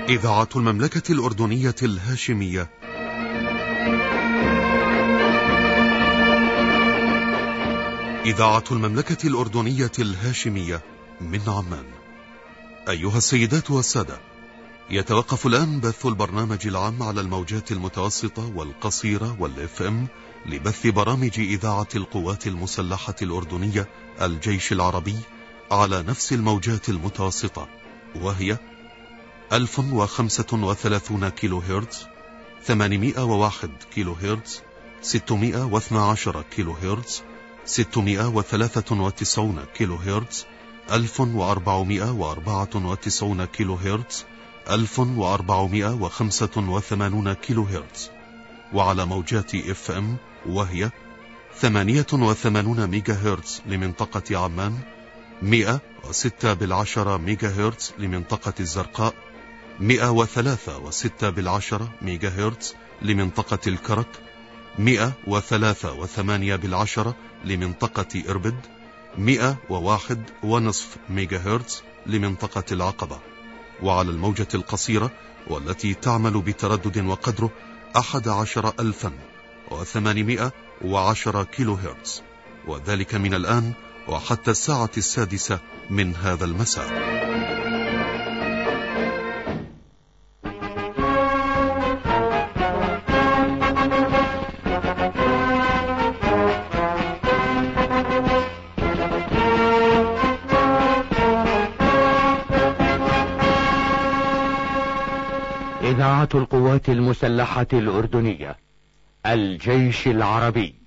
إذاعة المملكة الأردنية الهاشمية. إذاعة المملكة الأردنية الهاشمية من عمان. أيها السيدات والسادة، يتوقف الآن بث البرنامج العام على الموجات المتوسطة والقصيرة والFM لبث برامج إذاعة القوات المسلحة الأردنية الجيش العربي على نفس الموجات المتوسطة، وهي 1035 كيلو هرتز، 801 كيلو هرتز، 612 كيلو هرتز، 693 كيلو هرتز، 1494 كيلو هرتز، 1485 كيلو هرتز. وعلى موجات FM وهي 88 ميجا هرتز لمنطقة عمان، 106 ميجا هرتز لمنطقة الزرقاء، 103 ميجا هرتز لمنطقة الكرك، 103 لمنطقة إربد، 101.5 ميجا هرتز لمنطقة العقبة. وعلى الموجة القصيرة والتي تعمل بتردد وقدره 11810 كيلو هرتز، وذلك من الآن وحتى الساعة 6 من هذا المساء. إذاعة القوات المسلحة الأردنية الجيش العربي.